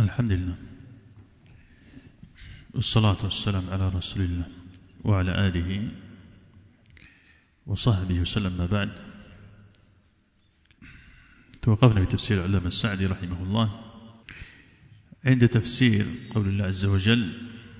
الحمد لله والصلاة والسلام على رسول الله وعلى آله وصحبه وسلم. ما بعد، توقفنا في تفسير العلامة السعدي رحمه الله عند تفسير قول الله عز وجل: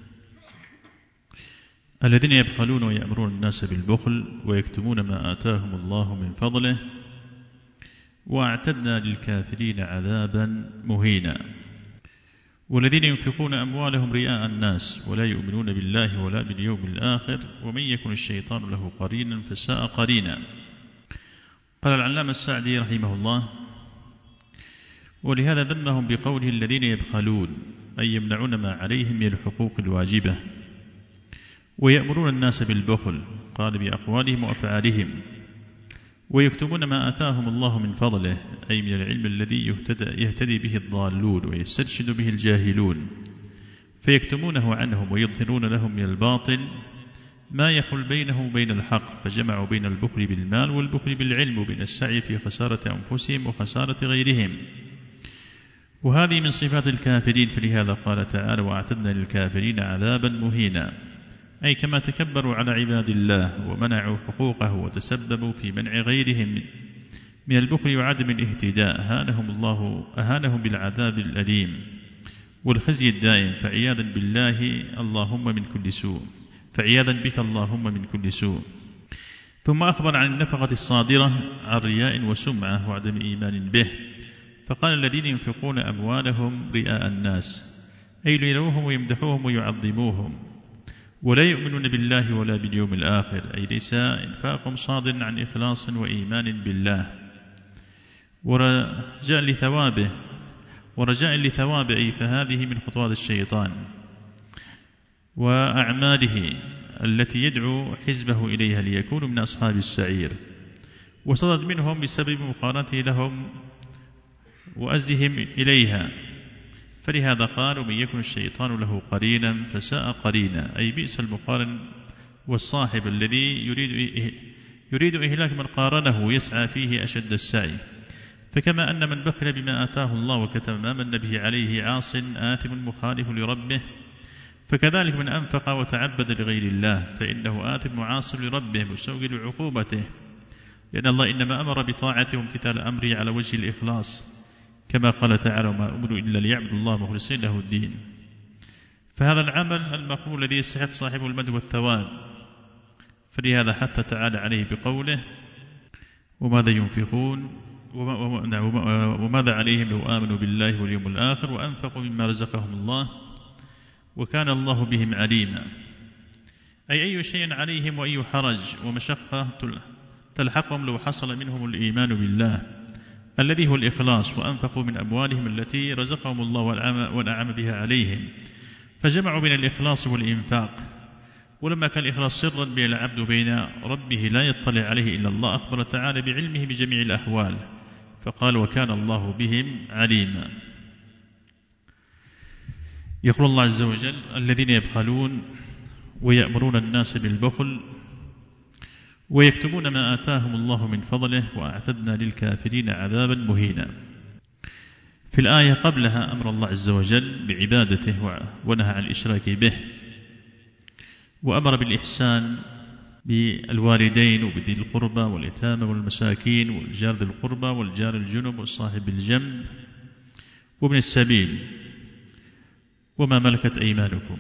الذين يبخلون ويأمرون الناس بالبخل ويكتمون ما آتاهم الله من فضله وأعتدنا للكافرين عذابا مهينا. والذين ينفقون أموالهم رئاء الناس ولا يؤمنون بالله ولا باليوم الآخر ومن يكن الشيطان له قرينا فساء قرينا. قال العلامة السعدي رحمه الله: ولهذا ذمهم بقوله الذين يبخلون، أي يمنعون ما عليهم من الحقوق الواجبة، ويأمرون الناس بالبخل، قال بأقوالهم وأفعالهم، ويكتمون ما آتاهم الله من فضله، أي من العلم الذي يهتدي به الضالون ويسترشد به الجاهلون، فيكتمونه عنهم ويظهرون لهم من الباطل ما يحل بينه وبين الحق، فجمعوا بين البخل بالمال والبخل بالعلم وبين السعي في خسارة أنفسهم وخسارة غيرهم، وهذه من صفات الكافرين. فلهذا قال تعالى: وأعتدنا للكافرين عذابا مهينا، أي كما تكبروا على عباد الله ومنعوا حقوقه وتسببوا في منع غيرهم من البخل وعدم الاهتداء، أهانهم بالعذاب الأليم والخزي الدائم، فعياذا بك اللهم من كل سوء. ثم أخبر عن النفقة الصادرة عن رياء وسمعة وعدم إيمان به، فقال: الذين ينفقون أموالهم رئاء الناس، أي ليروهم ويمدحوهم ويعظموهم، ولا يؤمنون بالله ولا باليوم الآخر، أي ليس إنفاقهم صادر عن إخلاص وإيمان بالله ورجاء لثوابه، أي فهذه من خطوات الشيطان وأعماله التي يدعو حزبه إليها ليكونوا من أصحاب السعير، وصدد منهم بسبب مقارنته لهم وأزهم إليها. فلهذا قال: ومن يكن الشيطان له قرينا فساء قرينا، أي بئس المقارن والصاحب الذي يريد إهلاك من قارنه ويسعى فيه أشد السعي. فكما أن من بخل بما آتاه الله وكتم ما من به عليه عاص آثم مخالف لربه، فكذلك من أنفق وتعبد لغير الله فإنه آثم معاص لربه مستوجب لعقوبته، لأن الله إنما أمر بطاعته وامتثال أمره على وجه الإخلاص، كما قال تعالى: وما أمروا إلا ليعبدوا الله مخلصين له الدين. فهذا العمل المقبول الذي يستحق صاحبه المدح والثواب، فلهذا حث تعالى عليه بقوله: وماذا ينفقون وماذا عليهم لو آمنوا بالله واليوم الآخر وأنفقوا مما رزقهم الله وكان الله بهم عليما، أي شيء عليهم وأي حرج ومشقة تلحقهم لو حصل منهم الإيمان بالله الذي هو الإخلاص، وأنفقوا من أموالهم التي رزقهم الله وأنعم بها عليهم، فجمعوا بين الإخلاص والإنفاق. ولما كان الإخلاص سرا بين العبد وبين ربه لا يطلع عليه إلا الله، أخبر تعالى بعلمه بجميع الأحوال، فقال: وكان الله بهم عليما. يقول الله عز وجل: الذين يبخلون ويأمرون الناس بالبخل ويكتمون ما آتاهم الله من فضله وأعتدنا للكافرين عذابا مهينا. في الآية قبلها أمر الله عز وجل بعبادته ونهى عن الإشراك به، وأمر بالإحسان بالوالدين وبذي القربى واليتامى والمساكين والجار ذي القربى والجار الجنب والصاحب الجنب وابن السبيل وما ملكت أيمانكم.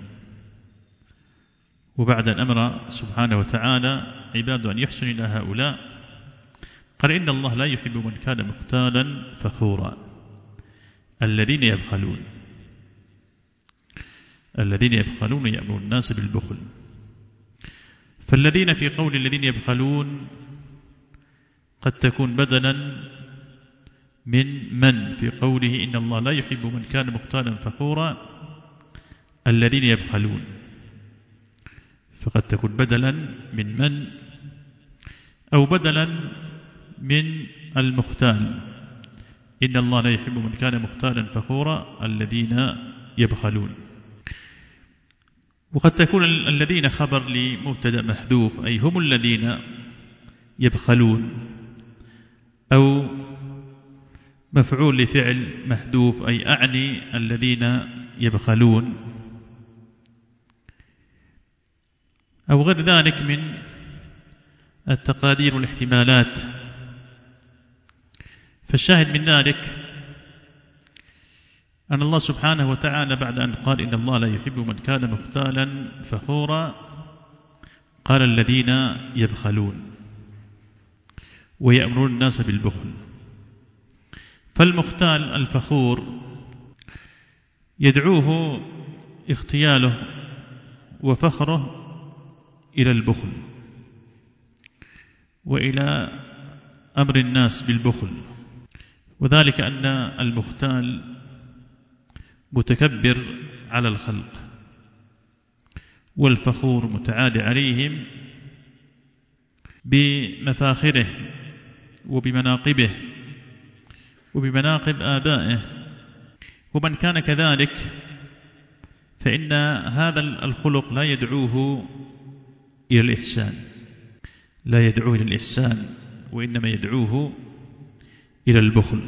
وبعد أن أمر سبحانه وتعالى عباده أن يحسن إلى هؤلاء، قال: إن الله لا يحب من كان مختالا فخورا. الذين يبخلون يأمرون الناس بالبخل. فالذين في قول الذين يبخلون قد تكون بدلا من في قوله إن الله لا يحب من كان مختالا فخورا. الذين يبخلون فقد تكون بدلا من أو بدلا من المختال. إن الله لا يحب من كان مختالا فخورا الذين يبخلون. وقد تكون الذين خبر لمبتدأ محذوف، أي هم الذين يبخلون، أو مفعول لفعل محذوف، أي أعني الذين يبخلون، أو غير ذلك من التقادير والاحتمالات. فالشاهد من ذلك أن الله سبحانه وتعالى بعد أن قال إن الله لا يحب من كان مختالا فخورا، قال الذين يبخلون ويأمرون الناس بالبخل. فالمختال الفخور يدعوه اختياله وفخره إلى البخل وإلى أمر الناس بالبخل، وذلك أن المختال متكبر على الخلق، والفخور متعالي عليهم بمفاخره وبمناقبه وبمناقب آبائه. ومن كان كذلك فإن هذا الخلق لا يدعوه إلى الإحسان، لا يدعوه إلى الإحسان، وإنما يدعوه إلى البخل.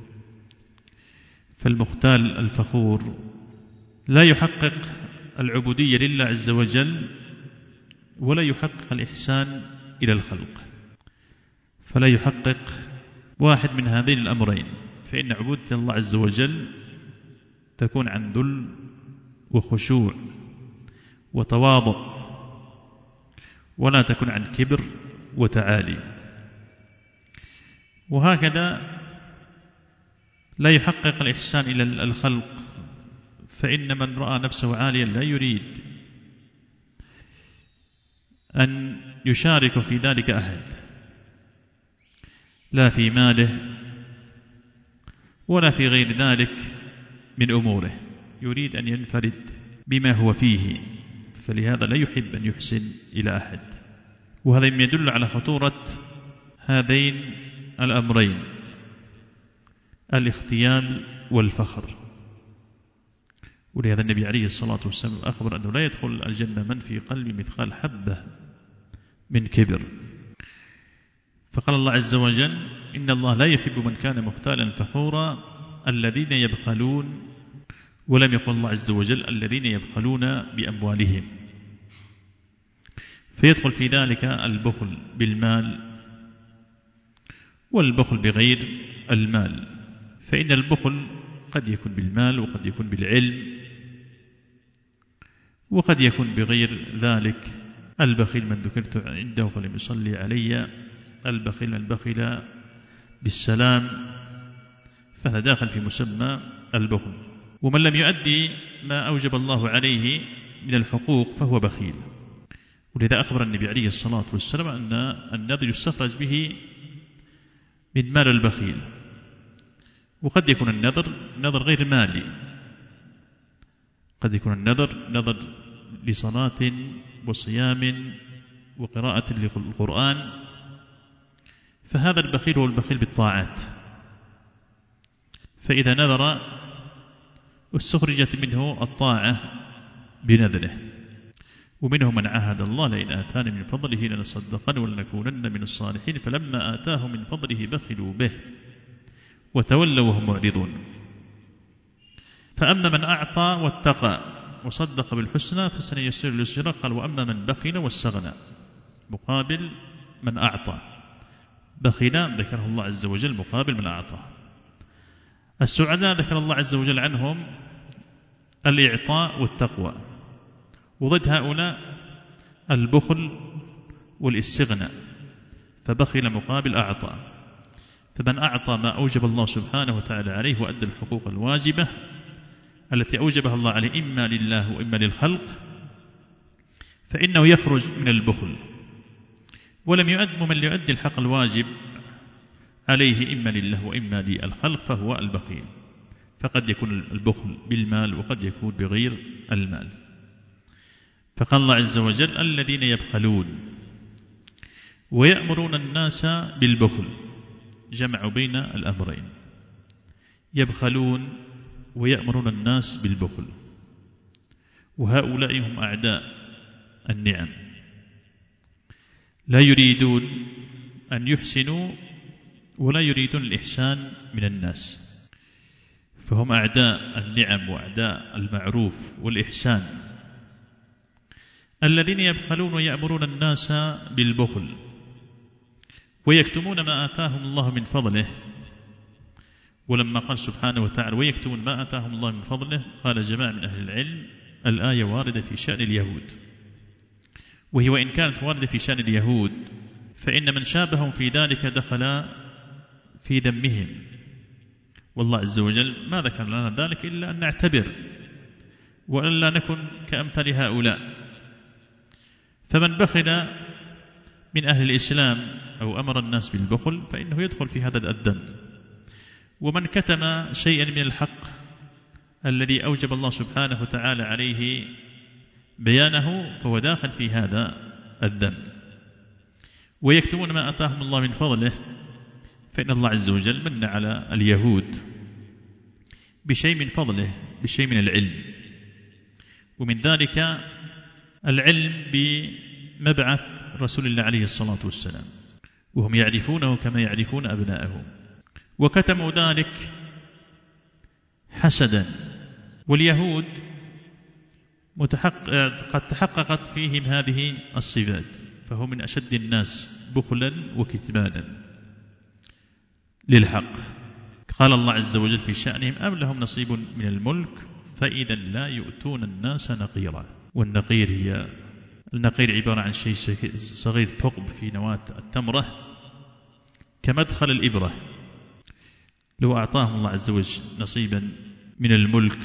فالمختال الفخور لا يحقق العبودية لله عز وجل ولا يحقق الإحسان إلى الخلق، فلا يحقق واحد من هذين الأمرين، فإن عبودية الله عز وجل تكون عن ذل وخشوع وتواضع، ولا تكون عن كبر وتعالي. وهكذا لا يحقق الإحسان إلى الخلق، فإن من رأى نفسه عاليا لا يريد أن يشارك في ذلك أحد، لا في ماله ولا في غير ذلك من أموره، يريد أن ينفرد بما هو فيه، فلهذا لا يحب أن يحسن إلى أحد. وهذا يدل على خطورة هذين الأمرين، الاختيال والفخر. ولهذا النبي عليه الصلاة والسلام أخبر أنه لا يدخل الجنة من في قلب مثقال حبة من كبر. فقال الله عز وجل إن الله لا يحب من كان مختالا فخورا الذين يبخلون، ولم يقل الله عز وجل الذين يبخلون بأموالهم، فيدخل في ذلك البخل بالمال والبخل بغير المال. فإن البخل قد يكون بالمال وقد يكون بالعلم وقد يكون بغير ذلك. البخيل من ذكرت عنده فلم يصلي علي، البخيل من بخل بالسلام، فهذا داخل في مسمى البخل. ومن لم يؤدي ما أوجب الله عليه من الحقوق فهو بخيل. ولذا أخبر النبي عليه الصلاة والسلام أن النذر يستخرج به من مال البخيل. وقد يكون النذر نذر غير مالي، قد يكون النذر نذر لصلاة وصيام وقراءة للقرآن، فهذا البخيل هو البخيل بالطاعات، فإذا نذر استخرجت منه الطاعة بنذره. ومنهم من عاهد الله لئن آتاني من فضله لنصدقن ولنكونن من الصالحين فلما آتاهم من فضله بخلوا به وتولوا وهم معرضون. فأما من أعطى واتقى وصدق بالحسنى فسنيسره لليسرى. قال وأما من بخل واستغنى، مقابل من أعطى. بخل ذكره الله عز وجل مقابل من أعطى. السعداء ذكر الله عز وجل عنهم الإعطاء والتقوى، وضد هؤلاء البخل والاستغناء، فبخل مقابل أعطى. فمن أعطى ما أوجب الله سبحانه وتعالى عليه وأدى الحقوق الواجبة التي أوجبها الله عليه إما لله وإما للخلق، فإنه يخرج من البخل. ولم من يؤدي الحق الواجب عليه إما لله وإما للخلق فهو البخيل. فقد يكون البخل بالمال وقد يكون بغير المال. فقال الله عز وجل الذين يبخلون ويأمرون الناس بالبخل، جمعوا بين الأمرين، يبخلون ويأمرون الناس بالبخل، وهؤلاء هم أعداء النعم، لا يريدون أن يحسنوا ولا يريدون الإحسان من الناس، فهم أعداء النعم وأعداء المعروف والإحسان، الذين يبخلون ويأمرون الناس بالبخل ويكتمون ما آتاهم الله من فضله. ولما قال سبحانه وتعالى ويكتمون ما آتاهم الله من فضله، قال جماعة من أهل العلم الآية واردة في شأن اليهود، وهي وإن كانت واردة في شأن اليهود فإن من شابههم في ذلك دخل في ذمهم، والله عز وجل ما ذكر لنا ذلك إلا أن نعتبر وأن لا نكن كأمثال هؤلاء. فمن بخل من أهل الإسلام أو أمر الناس بالبخل فإنه يدخل في هذا الذم، ومن كتم شيئا من الحق الذي أوجب الله سبحانه وتعالى عليه بيانه فهو داخل في هذا الذم. ويكتمون ما آتاهم الله من فضله، فإن الله عز وجل من على اليهود بشيء من فضله، بشيء من العلم، ومن ذلك العلم بمبعث رسول الله عليه الصلاة والسلام، وهم يعرفونه كما يعرفون أبناءهم، وكتموا ذلك حسدا. واليهود قد تحققت فيهم هذه الصفات، فهم من أشد الناس بخلا وكتمانا للحق. قال الله عز وجل في شأنهم أم لهم نصيب من الملك فإذا لا يؤتون الناس نقيرا. والنقير النقير عبارة عن شيء صغير ثقب في نواة التمرة كمدخل الإبرة. لو أعطاهم الله عز وجل نصيبا من الملك،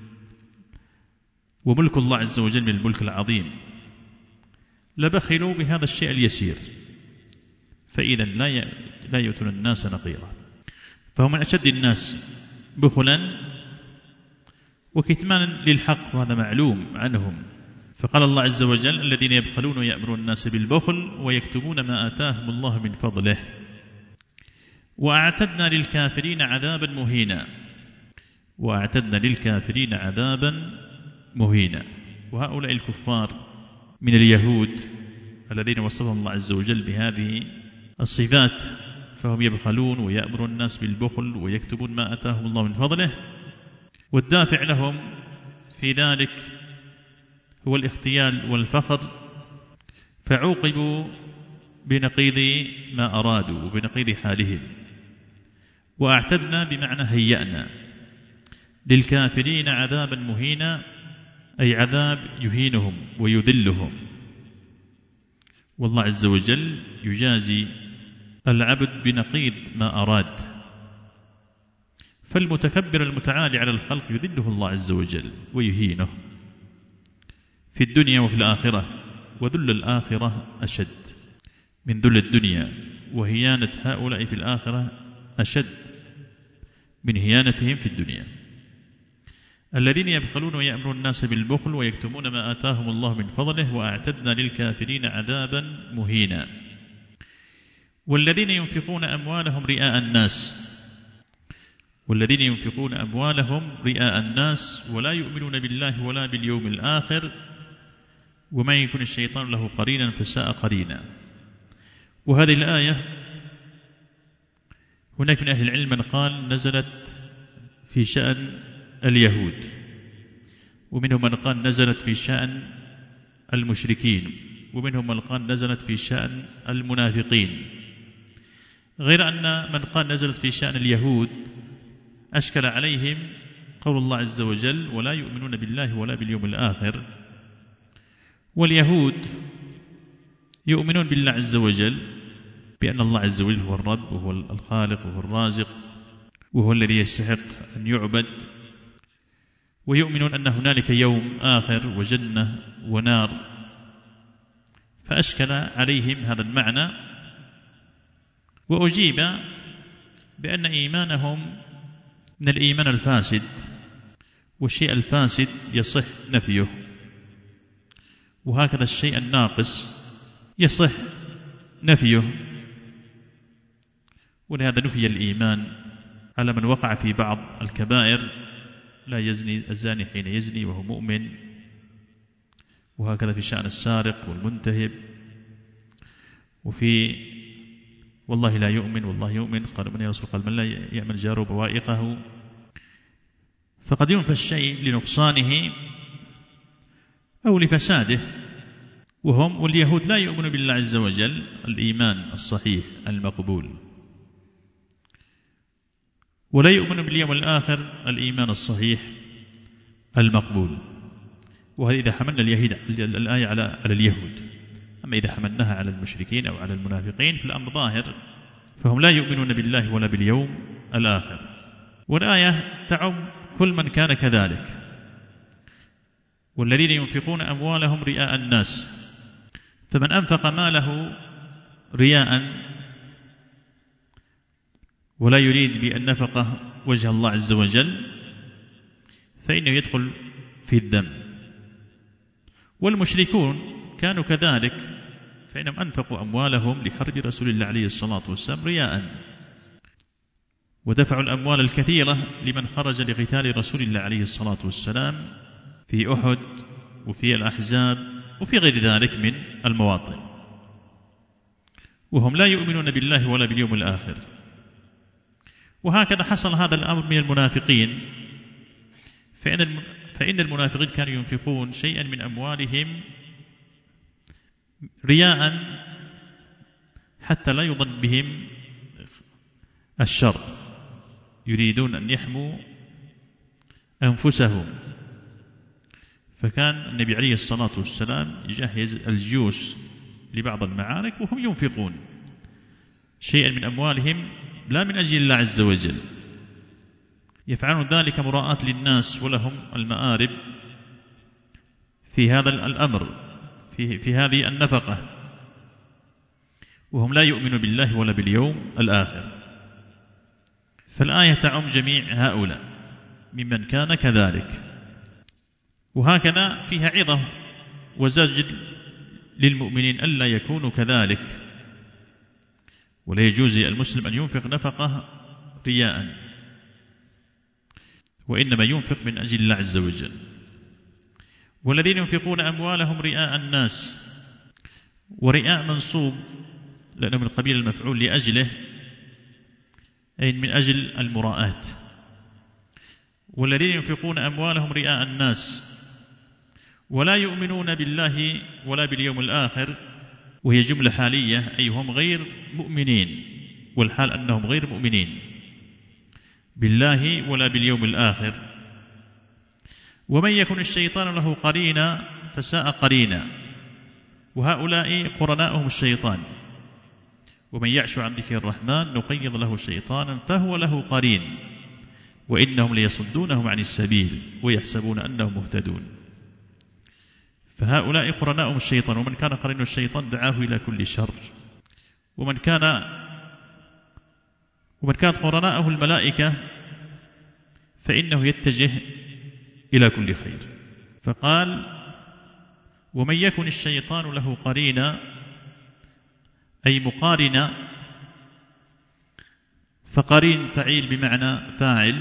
وملك الله عز وجل من الملك العظيم، لبخلوا بهذا الشيء اليسير، فإذا لا يؤتون الناس نقيرا. فهم من أشد الناس بخلا وكتمانا للحق، وهذا معلوم عنهم. فقال الله عز وجل الذين يبخلون ويأمرون الناس بالبخل ويكتمون ما آتاهم الله من فضله وأعتدنا للكافرين عذابا مهينا. وأعتدنا للكافرين عذابا مهينا. وهؤلاء الكفار من اليهود الذين وصفهم الله عز وجل بهذه الصفات، فهم يبخلون ويأمرون الناس بالبخل ويكتبون ما آتاهم الله من فضله، والدافع لهم في ذلك هو الاختيال والفخر، فعوقبوا بنقيض ما أرادوا وبنقيض حالهم. وأعتدنا بمعنى هيأنا للكافرين عذابا مهينا، أي عذاب يهينهم ويذلهم. والله عز وجل يجازي العبد بنقيض ما أراد، فالمتكبر المتعالي على الخلق يذله الله عز وجل ويهينه في الدنيا وفي الآخرة. وذل الآخرة أشد من ذل الدنيا، وهيانة هؤلاء في الآخرة أشد من هيانتهم في الدنيا. الذين يبخلون ويأمرون الناس بالبخل ويكتمون ما آتاهم الله من فضله وأعتدنا للكافرين عذابا مهينا. والذين ينفقون أموالهم رئاء الناس، والذين ينفقون أموالهم رئاء الناس ولا يؤمنون بالله ولا باليوم الآخر ومن يكن الشيطان له قرينا فساء قرينا. وهذه الآية هناك من أهل العلم من قال نزلت في شأن اليهود، ومنهم من قال نزلت في شأن المشركين، ومنهم من قال نزلت في شأن المنافقين، غير أن من قال نزلت في شأن اليهود أشكل عليهم قول الله عز وجل ولا يؤمنون بالله ولا باليوم الآخر. واليهود يؤمنون بالله عز وجل بأن الله عز وجل هو الرب وهو الخالق وهو الرازق وهو الذي يستحق أن يعبد، ويؤمنون أن هنالك يوم آخر وجنة ونار، فأشكل عليهم هذا المعنى. وأجيب بأن إيمانهم من الإيمان الفاسد، والشيء الفاسد يصح نفيه، وهكذا الشيء الناقص يصح نفيه. ولهذا نفي الإيمان على من وقع في بعض الكبائر، لا يزني الزاني حين يزني وهو مؤمن، وهكذا في شأن السارق والمنتهب، وفي والله لا يؤمن والله يؤمن. قال من يا رسول؟ قال من لا يأمن جاره بوائقه. فقد ينفى الشيء لنقصانه أو لفساده. واليهود لا يؤمن بالله عز وجل الإيمان الصحيح المقبول، ولا يؤمن باليوم الآخر الإيمان الصحيح المقبول. وهذا إذا حملنا الآية على اليهود. أما إذا حملناها على المشركين أو على المنافقين فالأمر ظاهر، فهم لا يؤمنون بالله ولا باليوم الآخر. والآية تعم كل من كان كذلك. والذين ينفقون أموالهم رئاء الناس، فمن أنفق ماله رياء ولا يريد بالنفقة وجه الله عز وجل فإنه يدخل في الذم. والمشركون كانوا كذلك، فإنهم أنفقوا أموالهم لحرب رسول الله عليه الصلاة والسلام رياء، ودفعوا الأموال الكثيرة لمن خرج لقتال رسول الله عليه الصلاة والسلام في أحد وفي الأحزاب وفي غير ذلك من المواطن، وهم لا يؤمنون بالله ولا باليوم الآخر. وهكذا حصل هذا الأمر من المنافقين، فإن المنافقين كانوا ينفقون شيئا من أموالهم رياء حتى لا يظن بهم الشر، يريدون أن يحموا أنفسهم. فكان النبي عليه الصلاة والسلام يجهز الجيوش لبعض المعارك وهم ينفقون شيئا من أموالهم لا من أجل الله عز وجل، يفعلون ذلك مراءة للناس ولهم المآرب في هذا الأمر، في هذه النفقة، وهم لا يؤمنون بالله ولا باليوم الآخر. فالآية تعم جميع هؤلاء ممن كان كذلك. وهكذا فيها عظة وزجر للمؤمنين ألا يكونوا كذلك، ولا يجوز للمسلم أن ينفق نفقة رياء، وإنما ينفق من أجل الله عز وجل. والذين ينفقون أموالهم رئاء الناس، ورئاء منصوب لأنه من قبيل المفعول لأجله، أي من أجل المراءات. والذين ينفقون أموالهم رئاء الناس ولا يؤمنون بالله ولا باليوم الآخر، وهي جملة حالية، أي هم غير مؤمنين، والحال أنهم غير مؤمنين بالله ولا باليوم الآخر. ومن يكن الشيطان له قرينا فساء قرينا، وهؤلاء قرناؤهم الشيطان. ومن يعش عن ذكر الرحمن نقيض له شيطانا فهو له قرين وإنهم ليصدونهم عن السبيل ويحسبون أنهم مهتدون. فهؤلاء قرناؤهم الشيطان، ومن كان قرين الشيطان دعاه إلى كل شر، ومن كانت قرناؤه الملائكة فإنه يتجه إلى كل خير. فقال ومن يكن الشيطان له قرينا أي مقارنا، فقرين فعيل بمعنى فاعل،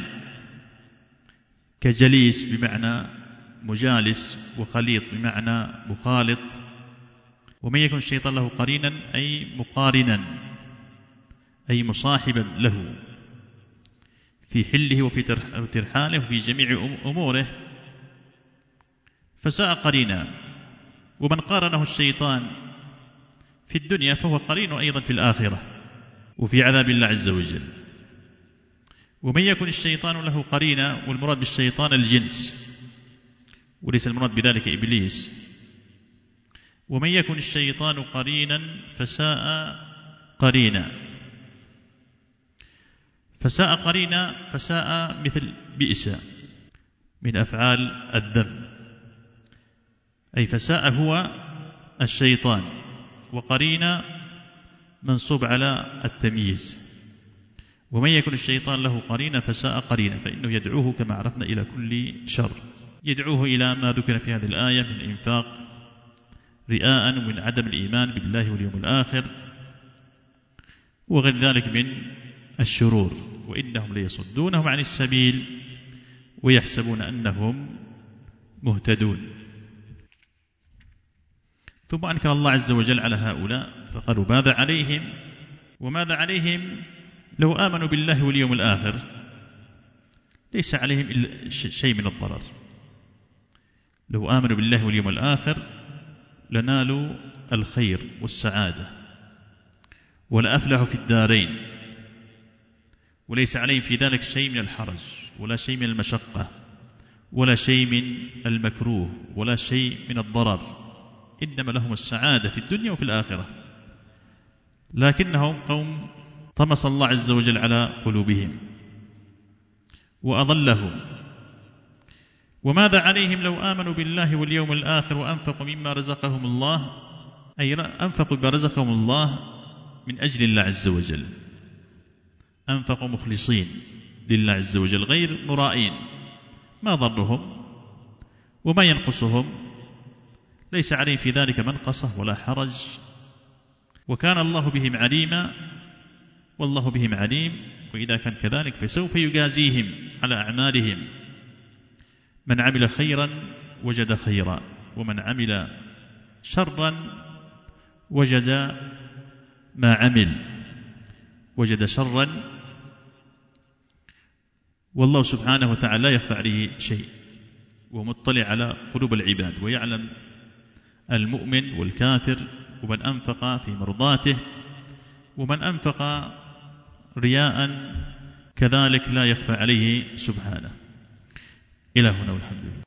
كجليس بمعنى مجالس، وخليط بمعنى مخالط. ومن يكن الشيطان له قرينا أي مقارنا، أي مصاحبا له في حله وفي ترحاله وفي جميع أموره، فساء قرينا. ومن قارنه الشيطان في الدنيا فهو قرين أيضا في الآخرة وفي عذاب الله عز وجل. ومن يكن الشيطان له قرينا، والمراد بالشيطان الجنس وليس المراد بذلك إبليس. ومن يكن الشيطان قرينا فساء قرينا. فساء قرينا، فساء مثل بئس من أفعال الذم، أي فساء هو الشيطان، وقرينا منصوب على التمييز. ومن يكن الشيطان له قرينا فساء قرينا، فإنه يدعوه كما عرفنا إلى كل شر، يدعوه إلى ما ذكر في هذه الآية من إنفاق رئاء ومن عدم الإيمان بالله واليوم الآخر وغير ذلك من الشرور. وإنهم ليصدونهم عن السبيل ويحسبون أنهم مهتدون. ثم أنكر الله عز وجل على هؤلاء فقالوا ماذا عليهم وماذا عليهم لو آمنوا بالله واليوم الآخر؟ ليس عليهم إلا شيء من الضرر. لو آمنوا بالله واليوم الآخر لنالوا الخير والسعادة ولأفلحوا في الدارين، وليس عليهم في ذلك شيء من الحرج ولا شيء من المشقة ولا شيء من المكروه ولا شيء من الضرر، إنما لهم السعادة في الدنيا وفي الآخرة. لكنهم قوم طمس الله عز وجل على قلوبهم وأضلهم. وماذا عليهم لو آمنوا بالله واليوم الآخر وأنفقوا مما رزقهم الله، أي أنفقوا بما رزقهم الله من أجل الله عز وجل، أنفقوا مخلصين لله عز وجل غير مرائين، ما ضرهم وما ينقصهم، ليس عليهم في ذلك منقصة ولا حرج، وكان الله بهم عليما، والله بهم عليم. وإذا كان كذلك فسوف يجازيهم على أعمالهم، من عمل خيرا وجد خيرا، ومن عمل شرا وجد ما عمل، وجد شرا. والله سبحانه وتعالى لا يخفى عليه شيء، ومطلع على قلوب العباد، ويعلم المؤمن والكافر، ومن أنفق في مرضاته ومن أنفق رياء كذلك لا يخفى عليه سبحانه. إلى هنا والحمد لله.